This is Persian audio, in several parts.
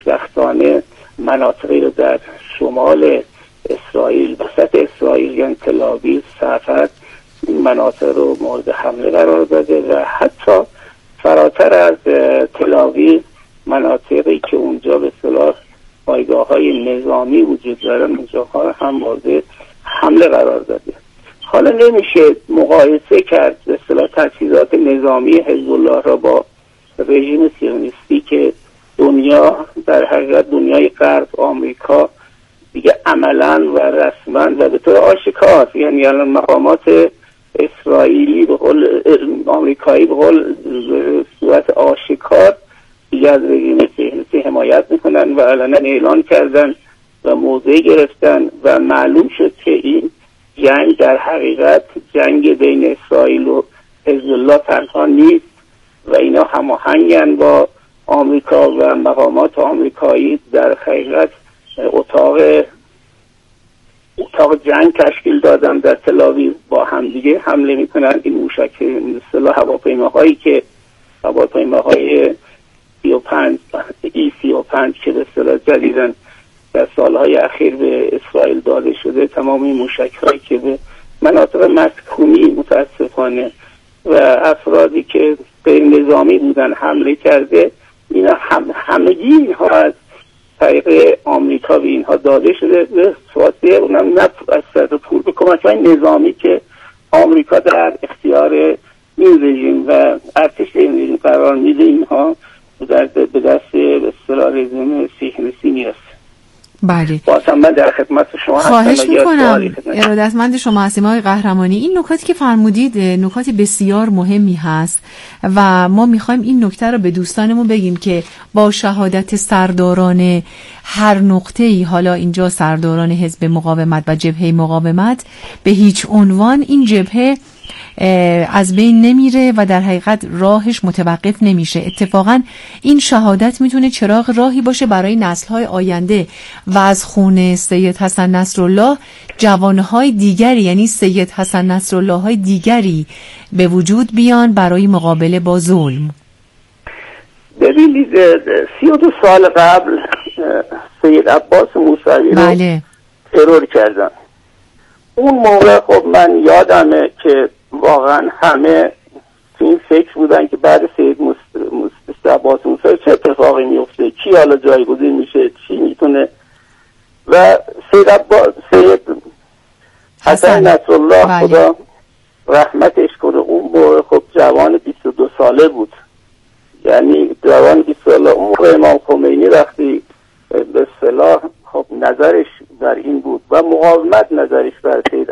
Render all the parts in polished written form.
خوشبختانه مناطقی رو در شمال اسرائیل، وسط اسرائیل یعنی تل آویو، سفر، این مناطق رو مورد حمله قرار داده و حتی فراتر از تل آویو مناطقی که اونجا به اصطلاح پایگاه‌های نظامی وجود داره اونجا هم مورد حمله قرار داده. حالا نمیشه مقایسه کرد به اصطلاح تجهیزات نظامی حزب الله را با رژیم صهیونیستی که دنیا در حقیقت دنیای غرب، آمریکا دیگه عملاً و رسما و به طور آشکار، یعنی الان مقامات اسرائیلی به قول آمریکایی به قول صورت آشکار دیگه از رژیم صهیونیستی حمایت میکنن و علنا اعلان کردن و موضع گرفتن و معلوم شد که این جنگ در حقیقت جنگ بین اسرائیل و حزب الله تنها نیست و اینا هماهنگن با آمریکا و مقامات آمریکایی در حقیقت اتاق جنگ تشکیل دادن در تل آویو با همدیگه حمله میکنن. این موشک اصطلاح هواپیماهایی که هواپیماهای 35 که به اصطلاح جدیداً در سالهای اخیر به اسرائیل داده شده، تمام این موشک‌هایی که به مناطق مسکونی متاسفانه و افرادی که غیر نظامی بودن حمله کرده، اینا همگی اینها از طریق آمریکا به اینها داده شده به واسطه اونم نه از طرف پول به کمک‌های نظامی که آمریکا در اختیار این رژیم و ارتش این رژیم قرار میده، اینها به دست به اصطلاح رژیم صهیونیستی میرسه. بله. بازم من در خدمت شما هستم. خواهش میکنم، ارادتمند شما هستیم آقای قهرمانی. این نکاتی که فرمودید نکات بسیار مهمی هست و ما میخوایم این نکته رو به دوستانمون بگیم که با شهادت سرداران هر نقطه‌ای، حالا اینجا سرداران حزب مقاومت و جبهه مقاومت، به هیچ عنوان این جبهه از بین نمیره و در حقیقت راهش متوقف نمیشه. اتفاقا این شهادت میتونه چراغ راهی باشه برای نسل‌های آینده و از خون سید حسن نصرالله جوانهای دیگری، یعنی سید حسن نصرالله های دیگری به وجود بیان برای مقابله با ظلم. ببینید 32 سال قبل سید عباس موسوی رو بله. ترور کردن. اون موقع خب من یادمه که واقعا همه این فکر بودن که بعد سید عباس موسوی چه اتفاقی میفته، کی حالا جایگزین میشه، چی میتونه. و سید حسن نصرالله بله. خدا رحمتش کنه، اون موقع خب جوان 22 ساله بود، یعنی جوان 22 ساله. اون موقع امام خمینی وقتی به اصطلاح خب نظرش بر این بود و مقاومت نظرش بر سید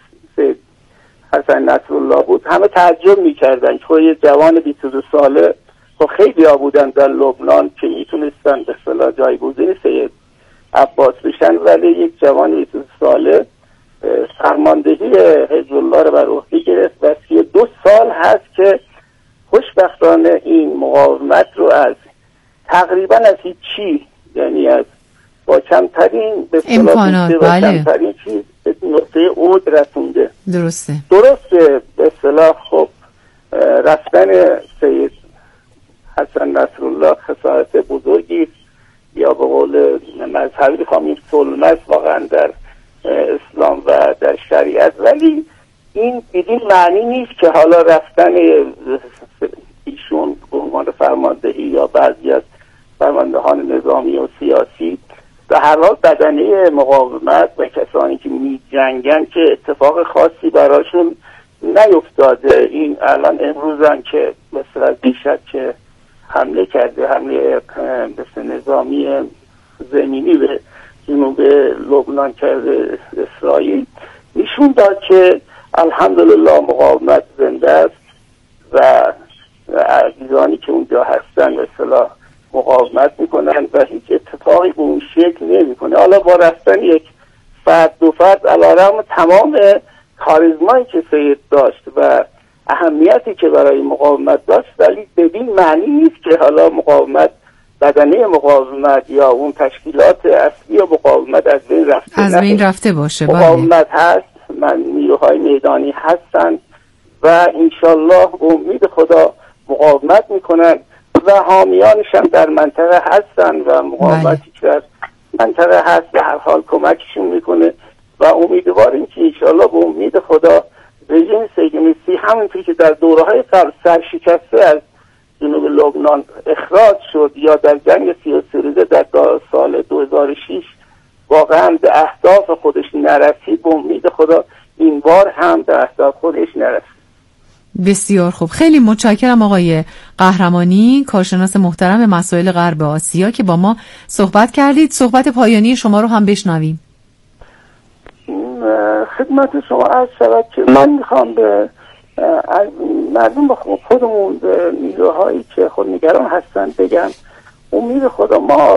حسن نصرالله بود، همه تعجب میکردن که یه جوان 22 ساله خب خیلی ها بودن در لبنان که میتونستن به اصطلاح جایگزین سید عباس بشن، ولی یک جوان 22 ساله فرماندهی حزب الله رو بر عهده گرفت و 32 سال هست که خوشبختانه این مقاومت رو از تقریبا از هیچی، یعنی از با کمترین به امکانات، با کمترین چیز به نقطه اوج رسونده. درسته به اصطلاح خب رفتن سید حسن نصرالله خسارت بزرگی یا به قول مذهبی خواهیم ظلم واقعا در اسلام و در شریعت، ولی این بدین معنی نیست که حالا رفتن ایشون به عنوان فرماندهی یا بعضی از فرماندهان نظامی و سیاسی به هر حال بدنه مقاومت و کسانی که می جنگن که اتفاق خاصی براشون نیفتاده. این الان امروزن که مثلا دیشب که حمله کرده، حمله نظامی زمینی به جنوب لبنان کرده اسرائیل، نشون داد که الحمدلله مقاومت زنده است و عزیزانی که اونجا هستن به اصطلاح مقاومت میکنن و هیچ اتفاقی به اون شکل نمیکنه. حالا با رفتن یک فرد دو فرد علیرغم تمام کاریزمایی که سید داشت و اهمیتی که برای مقاومت داشت، ولی بدین معنی نیست که حالا مقاومت، بدنه مقاومت یا اون تشکیلات اصلی و مقاومت از بین رفته باشه. مقاومت هست، نیروهای میدانی هستن و انشالله به امید خدا مقاومت میکنن و حامیانش هم در منطقه هستن و مقاومتی که در منطقه هست به هر حال کمکشون میکنه و امیدواریم که انشاءالله به امید خدا رژیم صهیونیستی همونطور که در دوره‌های قبل سرشکسته از جنوب لبنان اخراج شد یا در جنگ 33 روزه در سال 2006 واقعا به اهداف خودش نرسید، به امید خدا این بار هم به اهداف خودش نرسید. بسیار خوب، خیلی متشکرم آقای قهرمانی، کارشناس محترم مسائل غرب آسیا که با ما صحبت کردید. صحبت پایانی شما رو هم بشنویم. خدمت شما عرض شود که من میخوام به مردم خودمون، به نیروهایی که خودنگران هستن بگم امید خدا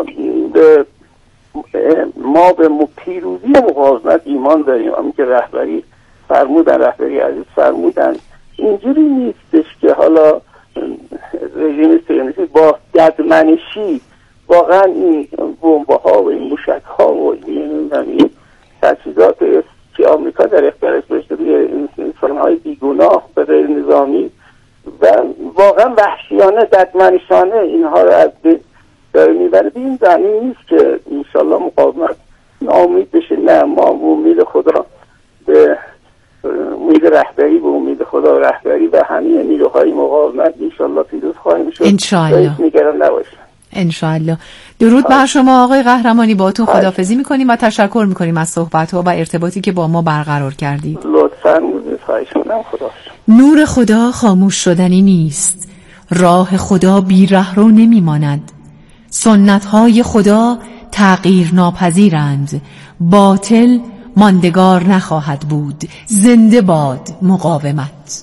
ما به پیروزی مقاومت ایمان داریم. همین که رهبری عزیز فرمودن اینجوری نیستش که حالا رژیم صهیونیستی با ددمنشی واقعا این بمب‌ها و این موشک‌ها و این تجهیزات که آمریکا در اختیارش گذاشته روی انسان‌های بیگناه و غیر نظامی و واقعا وحشیانه ددمنشانه اینها رو از بین داره میبره. به این زمین نیست که انشالله مقاومت ناامید بشه. نه، ما به امید خدا، به امید رهبری، به امید خدا رهبری و همه نیروهای مقاومت انشالله پیروز خواهیم شد. انشالله. نگران نباشید. انشالله. درود بر شما آقای قهرمانی، با تو خداحافظی میکنیم و تشکر میکنیم از صحبت‌ها و ارتباطی که با ما برقرار کردید. لطفاً خواهش می‌کنم. خدا. نور خدا خاموش شدنی نیست، راه خدا بی رهرو نمیماند، سنت‌های خدا تغییر ناپذیرند، باطل ماندگار نخواهد بود. زنده باد مقاومت.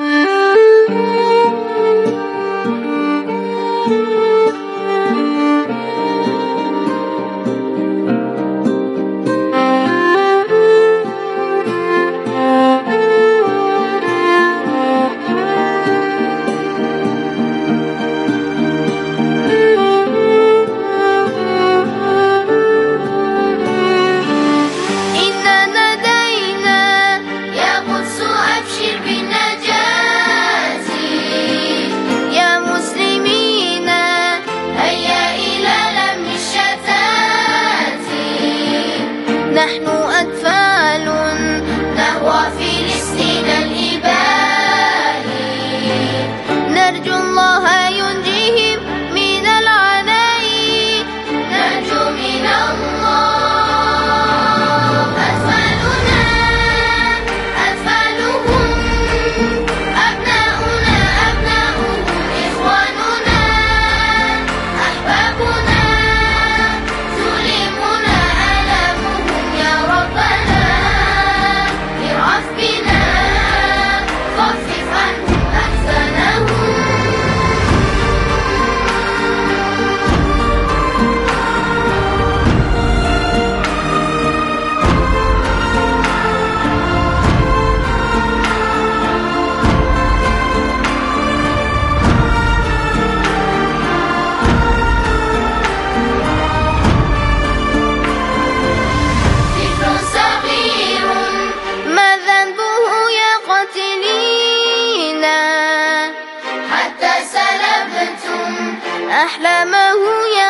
أحلامه يا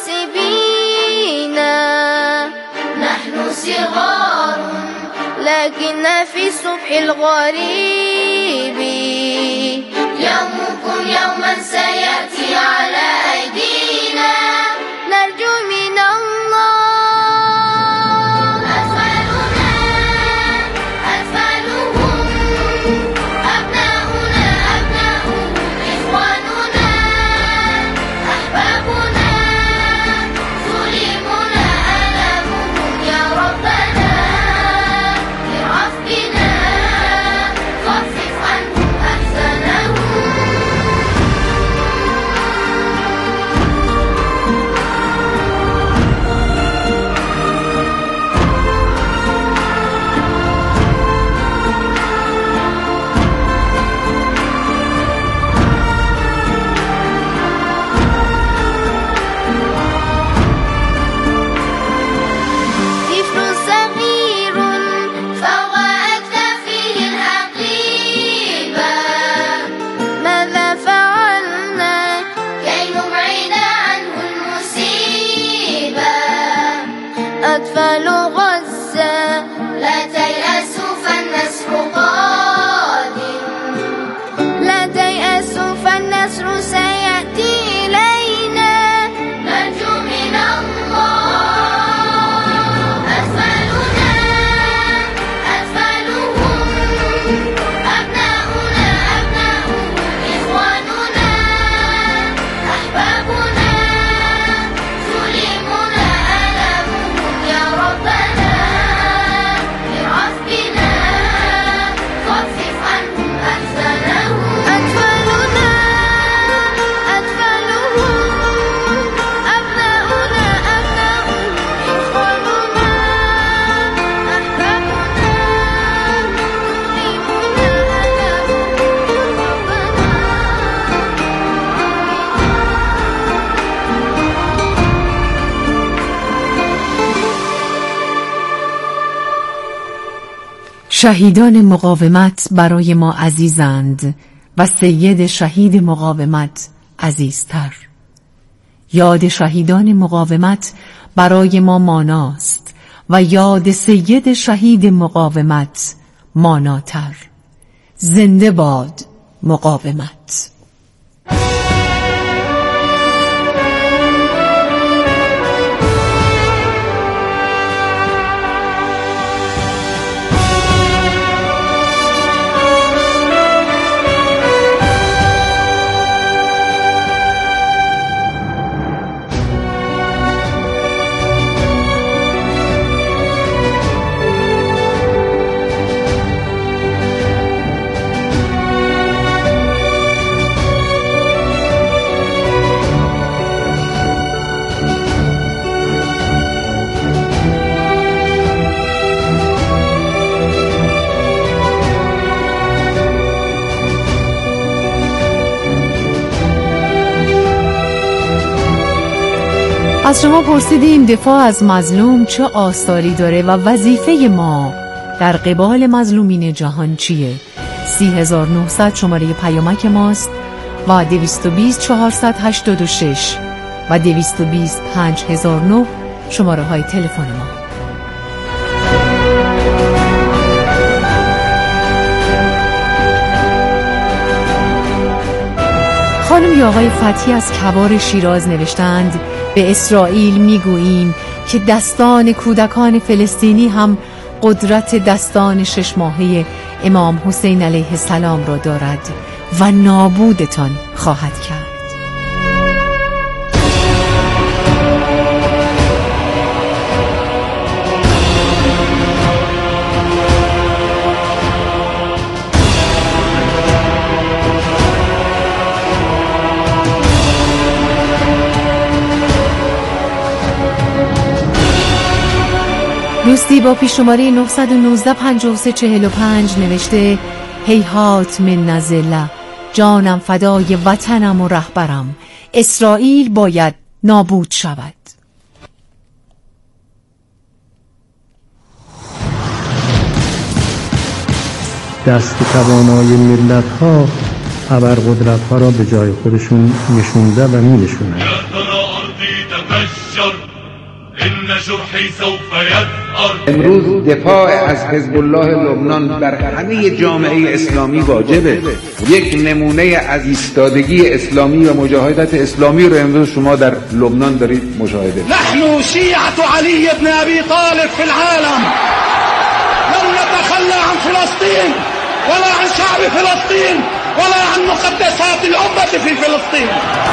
غاصبين. نحن صغار لكن في الصبح الغريب يومكم يوما سيأتي على أيدينا. نرجو من الله شهیدان مقاومت برای ما عزیزند و سید شهید مقاومت عزیزتر. یاد شهیدان مقاومت برای ما ماناست و یاد سید شهید مقاومت ماناتر. زنده باد مقاومت. از شما پرسیدیم دفاع از مظلوم چه آثاری داره و وظیفه ما در قبال مظلومین جهان چیه؟ 3900 شماره پیامک ماست و 220 486 و 220 5009 شماره های تلفن ما. خانم یا آقای فتحی از کبار شیراز نوشتند: به اسرائیل میگوییم که دستان کودکان فلسطینی هم قدرت دستان 6 ماهه امام حسین علیه السلام را دارد و نابودتان خواهد کرد. دوستی با پیش‌شماره 919 5345 نوشته: هیهات من نزله، جانم فدای وطنم و رهبرم، اسرائیل باید نابود شود. دست توانای ملت‌ها ابرقدرت‌ها را به جای خودشون نشونده و می‌نشونند. امروز دفاع از حزب الله لبنان بر همه جامعه اسلامی واجبه. یک نمونه از ایستادگی اسلامی و مجاهدت اسلامی رو امروز شما در لبنان دارید مشاهده. نحن شیعة علی ابن ابی طالب في العالم، لن نتخلى عن فلسطین ولا عن شعب فلسطین ولا عن مقدسات الأمة في فلسطین.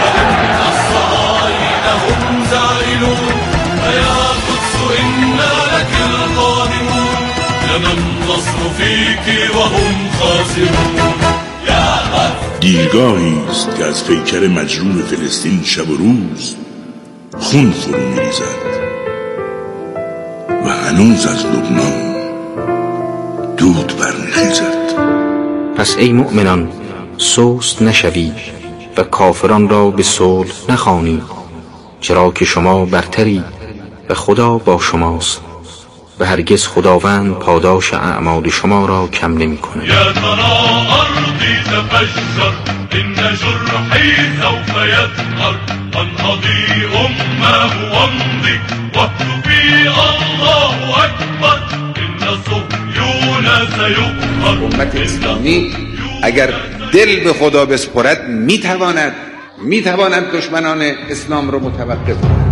هم زائلون يا قدس إنا لك القادمون، لنا النصر فيك وهم خاسرون. دیرگاهی است که از پیکر مجروح فلسطین شب و روز خون فرو می‌ریزد و هنوز از لبنان دود برمیخیزد. پس ای مؤمنان سست نشوید و کافران را به صلح نخوانید، چرا که شما برترید و خدا با شماست و هرگز خداوند پاداش اعمال شما را کم نمی کند. یا ترى ارضی تفجر ان جرحی سوف یظهر انهضی امه وامضی واهتفی الله اکبر ان صهیون سیغفر. امت اسلامی اگر دل به خدا بسپرد میتواند دشمنان اسلام را متوقف کند.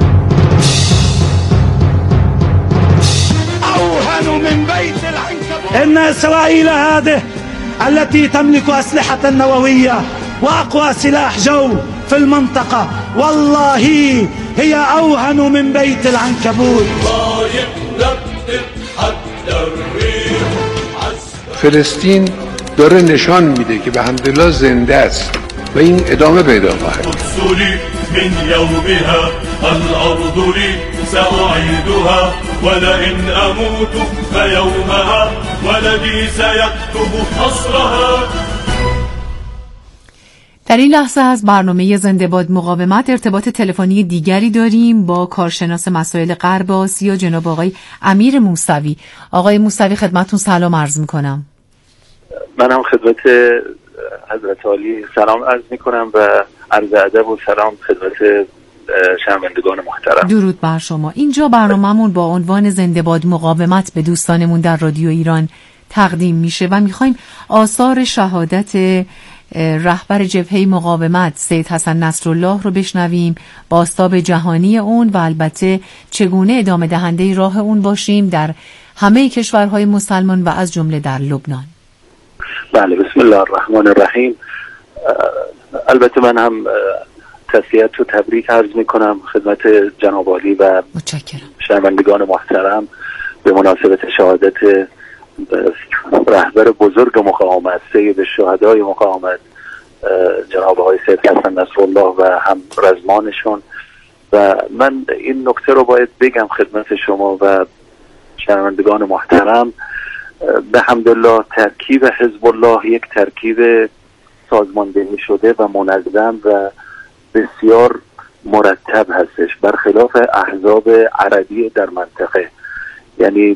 إن إسرائيل هذه التي تملك أسلحة نووية وأقوى سلاح جو في المنطقة والله هي أوهن من بيت العنكبوت. فلسطین داره نشان میده که به حمدالله زنده است و این ادامه پیدا خواهد. من يومها الأرض لي سأعيدها ولئن أموت فيومها ولدي سيكتب نصرها. در این لحظه از برنامه زنده باد مقاومت ارتباط تلفنی دیگری داریم با کارشناس مسائل غرب آسیا جناب آقای امیر موسوی. آقای موسوی خدمتتون سلام عرض میکنم. من هم خدمت حضرت عالی سلام عرض میکنم و عرض ادب و سلام خدمت شنوندگان محترم. درود بر شما. اینجا برنامه‌مون با عنوان زنده باد مقاومت به دوستانمون در رادیو ایران تقدیم میشه و میخوایم آثار شهادت رهبر جبهه مقاومت سید حسن نصرالله رو بشنویم، بازتاب جهانی اون و البته چگونه ادامه دهنده راه اون باشیم در همه کشورهای مسلمان و از جمله در لبنان. بله، بسم الله الرحمن الرحیم. البته من هم تسلیت و تبریک عرض میکنم خدمت جناب عالی و شنوندگان محترم به مناسبت شهادت رهبر بزرگ مقاومت، سید الشهدای مقاومت جناب آقای سید حسن نصرالله و هم رزمانشون. و من این نکته رو باید بگم خدمت شما و شنوندگان محترم، به حمدالله ترکیب حزب الله یک ترکیب سازماندهی شده و منظم و بسیار مرتب هستش، برخلاف احزاب عربی در منطقه. یعنی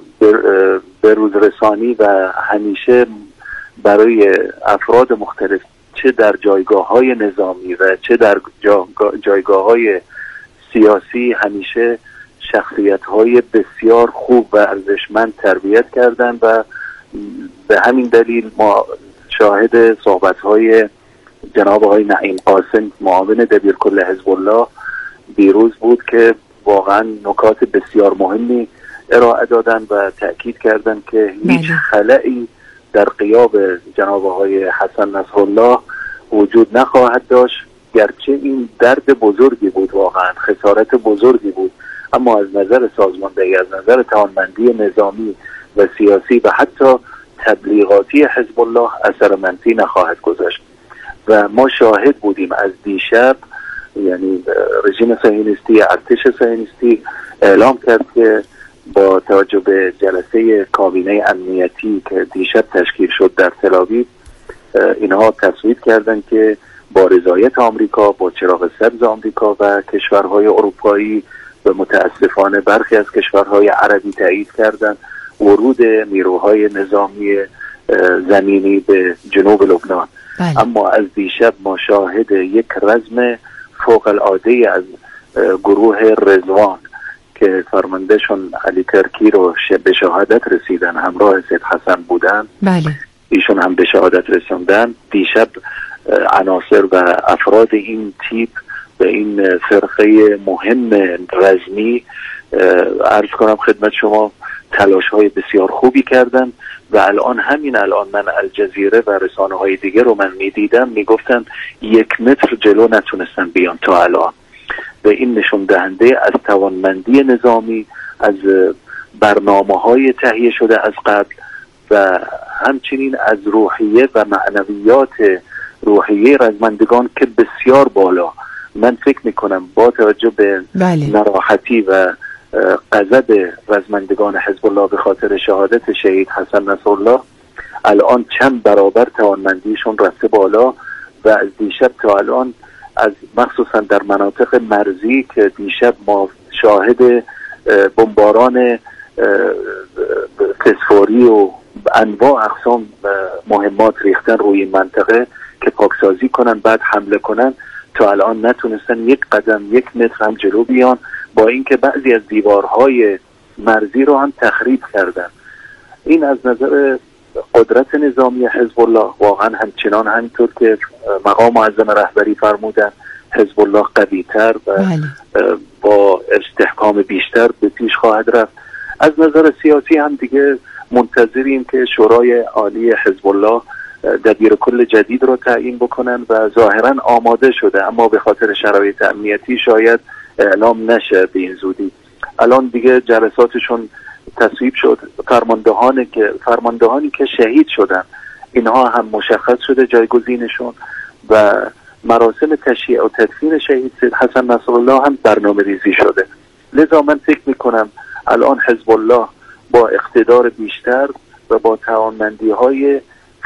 به روز رسانی و همیشه برای افراد مختلف، چه در جایگاه‌های نظامی و چه در جایگاه‌های سیاسی، همیشه شخصیت‌های بسیار خوب و ارزشمند تربیت کردن و به همین دلیل ما شاهد صحبت‌های جناب آقای نعیم قاسم معاون دبیرکل حزب الله دیروز بود که واقعا نکات بسیار مهمی ارائه دادن و تأکید کردن که هیچ خلایی در غیاب جناب آقای حسن نصرالله وجود نخواهد داشت، گرچه این درد بزرگی بود، واقعا خسارت بزرگی بود، اما از نظر سازماندهی، از نظر توانمندی نظامی و سیاسی و حتی تبلیغاتی حزب الله اثر منفی نخواهد گذاشت. و ما شاهد بودیم از دیشب، یعنی رژیم صهیونیستی، ارتش صهیونیستی اعلام کرد که با توجه به جلسه کابینه امنیتی که دیشب تشکیل شد در تل‌آویو، اینها تصویب کردند که با رضایت آمریکا، با چراغ سبز آمریکا و کشورهای اروپایی و متاسفانه برخی از کشورهای عربی تایید کردند ورود نیروهای نظامی زمینی به جنوب لبنان. اما از دیشب ما شاهد یک رزم فوق العاده از گروه رضوان که فرماندهشون علی ترکی رو به شهادت رسیدن، همراه سید حسن بودن، ایشون هم به شهادت رسوندن. دیشب عناصر و افراد این تیپ به این فرقه مهم رزمی عرض کنم خدمت شما تلاش‌های بسیار خوبی کردن و الان من الجزیره و رسانه‌های دیگه رو من می‌دیدم، میگفتن 1 متر جلو نتونستن بیان تا الان. و این نشون دهنده از توانمندی نظامی، از برنامه‌های تهیه شده از قبل و همچنین از روحیه و معنویات روحیه رزمندگان که بسیار بالا. من فکر میکنم با توجه به ناراحتی و غضب رزمندگان حزب الله به خاطر شهادت شهید حسن نصرالله، الان چند برابر توانمندیشون رفته بالا و از دیشب تا الان، از مخصوصا در مناطق مرزی که دیشب ما شاهد بمباران فسفوری و انواع اقسام مهمات ریختن روی این منطقه که پاکسازی کنن بعد حمله کنن، تا الان نتونستن 1 قدم 1 متر هم جلو بیان، با اینکه بعضی از دیوارهای مرزی رو هم تخریب کردن. این از نظر قدرت نظامی حزب الله واقعا همچنان همینطور که مقام معظم رهبری فرمودن، حزب الله قوی‌تر و با استحکام بیشتر به پیش خواهد رفت. از نظر سیاسی هم دیگه منتظریم که شورای عالی حزب الله دبیرکل جدید رو تعیین بکنن و ظاهرا آماده شده، اما به خاطر شرایط امنیتی شاید اعلام نشه به این زودی. الان دیگه جلساتشون تصویب شد، فرماندهانی که شهید شدن اینها هم مشخص شده جایگزینشون و مراسم تشییع و تدفین شهید سید حسن نصرالله هم برنامه ریزی شده. لذا من فکر میکنم الان حزب الله با اقتدار بیشتر و با توانمندی های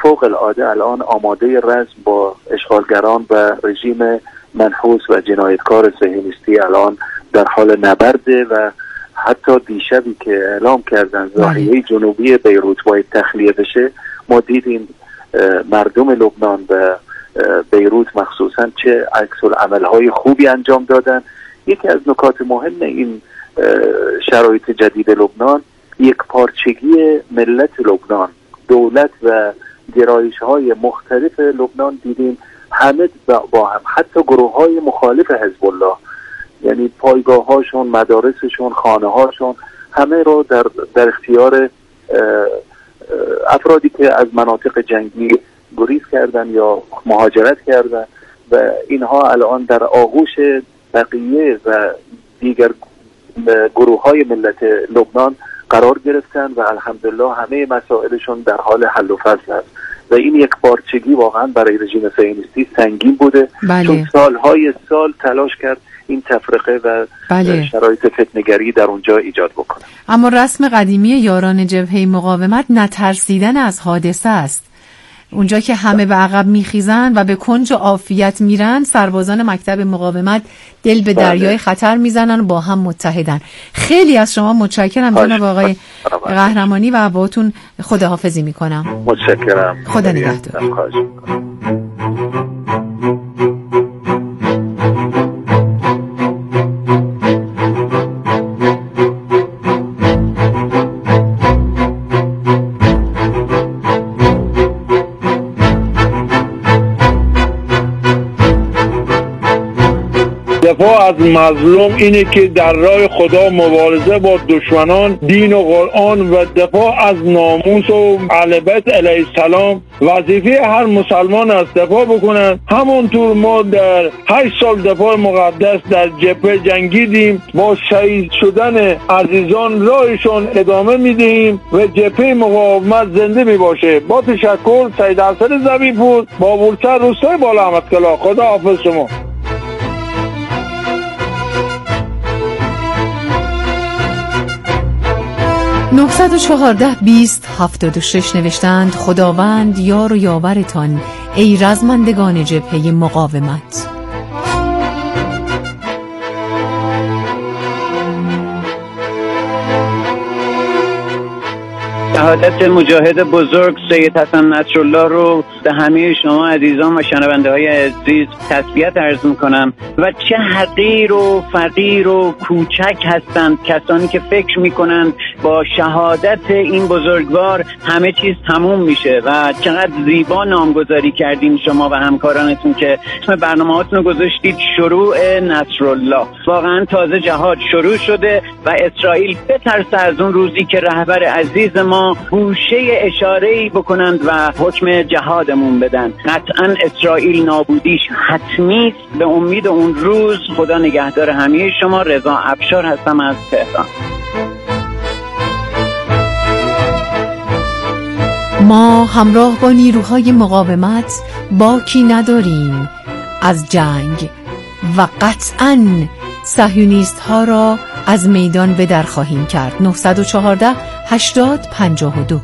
فوق العاده الان آماده رزم با اشغالگران و رژیم منحوس و جنایتکار صهیونیستی الان در حال نبرده و حتی دیشبی که اعلام کردن ناحیه جنوبی بیروت باید تخلیه بشه، ما دیدیم مردم لبنان و بیروت مخصوصا چه عکس‌العمل‌های خوبی انجام دادن. یکی از نکات مهم این شرایط جدید لبنان یک پارچگی ملت لبنان، دولت و گرایش‌های مختلف لبنان دیدیم همه با هم، حتی گروه‌های مخالف حزب الله، یعنی پایگاه‌هاشون، مدارسشون، خانه‌هاشون همه رو در اختیار افرادی که از مناطق جنگی گریز کردن یا مهاجرت کردن و اینها الان در آغوش بقیه و دیگر گروه‌های ملت لبنان قرار گرفتن و الحمدلله همه مسائلشون در حال حل و فصل است و این یک پارچگی واقعا برای رژیم صهیونیستی سنگین بوده. چون سالهای سال تلاش کرد این تفرقه و شرایط فتنه‌گری در اونجا ایجاد بکنه. اما رسم قدیمی یاران جبهه مقاومت نترسیدن از حادثه است. اونجا که همه به عقب میخیزن و به کنج عافیت میرن، سربازان مکتب مقاومت دل به دریای خطر میزنن و با هم متحدن. خیلی از شما متشکرم جناب آقای قهرمانی و باهاتون خداحافظی میکنم. متشکرم. خدا نگهدار. دفاع از مظلوم اینه که در راه خدا مبارزه با دشمنان دین و قرآن و دفاع از ناموس و اهل بیت علیه السلام وظیفه هر مسلمان است دفاع بکنن. همونطور ما در 8 سال دفاع مقدس در جبهه جنگیدیم، با شهید شدن عزیزان راهشون ادامه میدهیم و جبهه مقاومت زنده می باشه. با تشکر، سید حسن ظریف‌پور، بابورسر، روستای بالا احمدکلا. خدا حافظ شما. 914-20-76 نوشتند: خداوند یار و یاورتان ای رزمندگان جبهه مقاومت. شهادت مجاهد بزرگ سید حسن نصرالله رو به همه شما عزیزان و شنونده های عزیز تسلیت عرض میکنم و چه حقیر و فقیر و کوچک هستند کسانی که فکر میکنند با شهادت این بزرگوار همه چیز تموم میشه و چقدر زیبا نامگذاری کردین شما و همکارانتون که اسم برنامه‌هاتون رو گذاشتید شروع نصرالله. واقعا تازه جهاد شروع شده و اسرائیل بترسه از اون روزی که رهبر عزیز ما گوشه اشاره‌ای بکنند و حکم جهادمون بدن. قطعا اسرائیل نابودیش حتمی است. به امید اون روز خدا نگهدار همه شما. رضا افشار هستم از تهران. ما همراه با نیروهای مقاومت باکی نداریم از جنگ و قطعاً صهیونیست ها را از میدان به در خواهیم کرد. 914-80-52.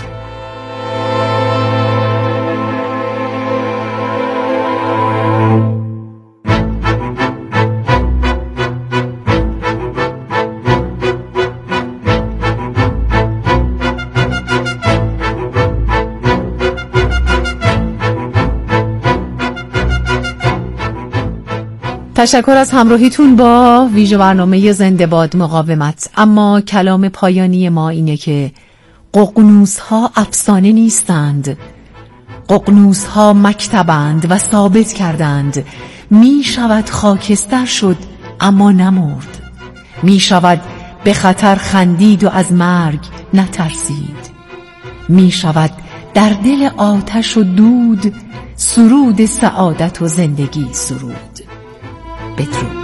تشکر از همراهیتون با ویژه برنامه زنده باد مقاومت. اما کلام پایانی ما اینه که ققنوس ها افسانه نیستند. ققنوس ها مکتبند و ثابت کردند می شود خاکستر شد اما نمرد، می شود به خطر خندید و از مرگ نترسید، می شود در دل آتش و دود سرود سعادت و زندگی سرود. بدرود.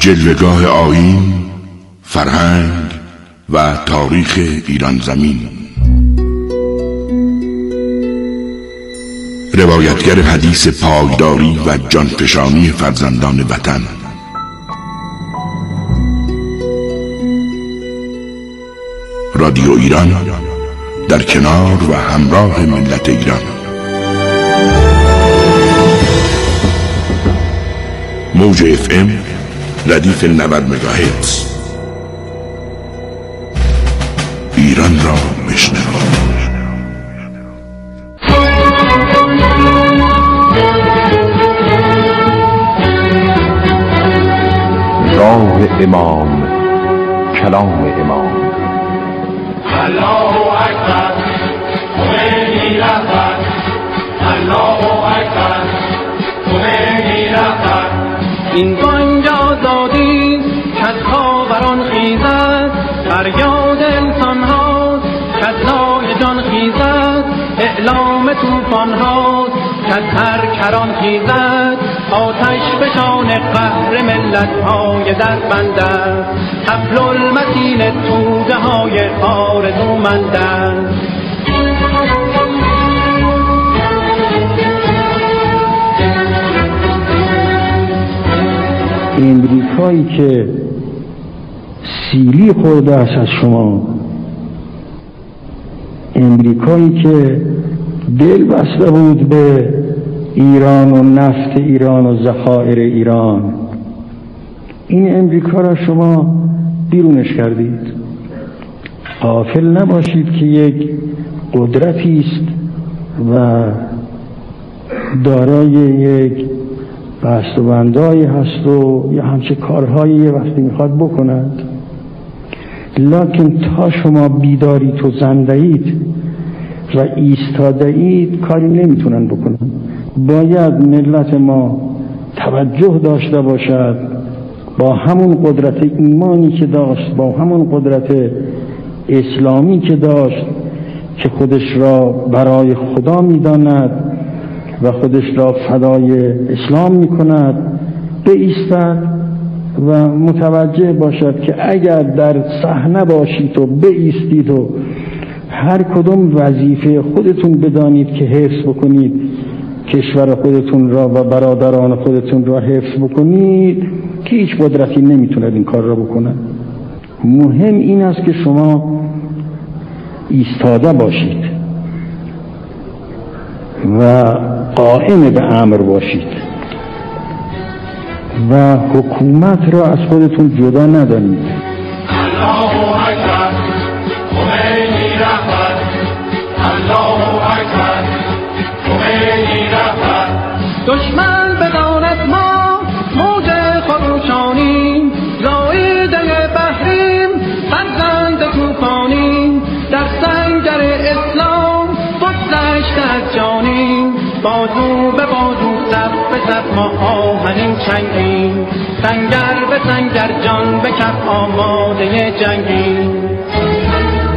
جلوه‌گاه آیین، فرهنگ و تاریخ ایران زمین. روایتگر حدیث پایداری و جانفشانی فرزندان وطن. رادیو ایران در کنار و همراه ملت ایران. موج FM ردیف 90 مگاهرتز. ایران را بشنوید. راه امام، کلام امام. الله اکبر، خمینی رهبر. الله اکبر، خمینی رهبر. این بانگ آزادی کز خاوران خیزد، فریاد انسان هاست کز نای جان خیزد، اعلام طوفان هاست کز هر کران خیزد، آتش بشان قهر ملت های در بندد، حبل المتین توده های آرزومندند. امریکایی که سیلی خورده است از شما، امریکایی که دل بسته بود به ایران و نفت ایران و ذخایر ایران، این امریکا را شما بیرونش کردید. غافل نباشید که یک قدرتی است و دارای یک بسته‌بندایی هست و یا همچه کارهایی یه وقتی میخواد بکند، لکن تا شما بیدارید و زندهید و ایستادهید کاری نمیتونن بکنن. باید ملت ما توجه داشته باشد، با همون قدرت ایمانی که داشت، با همون قدرت اسلامی که داشت که خودش را برای خدا میداند و خودش را فدای اسلام میکند، بایستد و متوجه باشد که اگر در صحنه باشید و بایستید و هر کدوم وظیفه خودتون بدانید که حفظ بکنید، کشور خودتون را و برادران خودتون را حفظ بکنید، که هیچ قدرتی نمیتوند این کار را بکنه. مهم این است که شما ایستاده باشید و قائم به امر باشید و حکومت را از خودتون جدا ندانید. الله اکبر، خمینی رهبر. الله اکبر، خمینی رهبر. دشمن بداند ما موج خروشانیم، زایده بحریم، فرزند طوفانیم، در سنگر اسلام بگذشت از جانیم، بازو به بازو صف به صف ما آهنین چنگیم، سنگر به سنگر جان به کف آماده جنگیم.